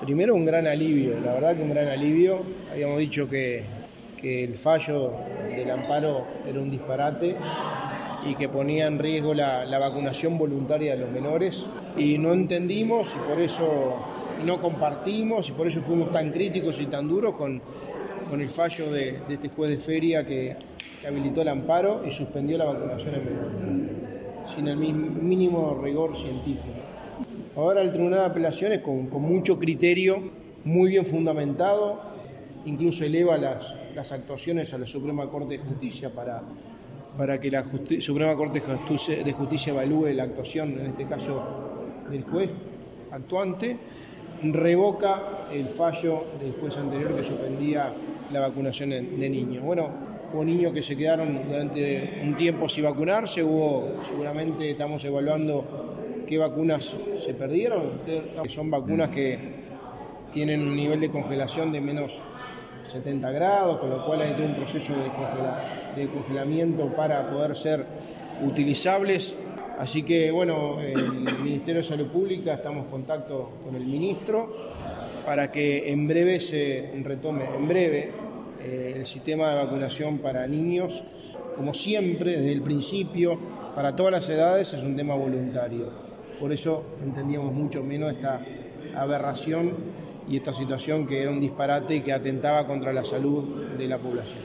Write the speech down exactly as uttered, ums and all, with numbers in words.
Primero un gran alivio, la verdad que un gran alivio. Habíamos dicho que, que el fallo del amparo era un disparate y que ponía en riesgo la, la vacunación voluntaria de los menores. Y no entendimos y por eso no compartimos y por eso fuimos tan críticos y tan duros con, con el fallo de, de este juez de feria que, que habilitó el amparo y suspendió la vacunación en menores, sin el mínimo rigor científico. Ahora el Tribunal de Apelaciones, con, con mucho criterio, muy bien fundamentado, incluso eleva las, las actuaciones a la Suprema Corte de Justicia para, para que la Justi- Suprema Corte de Justicia, de Justicia evalúe la actuación, en este caso del juez actuante, revoca el fallo del juez anterior que suspendía la vacunación de, de niños. Bueno, hubo niños que se quedaron durante un tiempo sin vacunarse, hubo, seguramente estamos evaluando qué vacunas se perdieron, que son vacunas que tienen un nivel de congelación de menos setenta grados, con lo cual hay todo un proceso de, congela, de congelamiento para poder ser utilizables. Así que, bueno, el Ministerio de Salud Pública estamos en contacto con el ministro para que en breve se retome, en breve, eh, el sistema de vacunación para niños. Como siempre, desde el principio, para todas las edades es un tema voluntario. Por eso entendíamos mucho menos esta aberración y esta situación que era un disparate y que atentaba contra la salud de la población.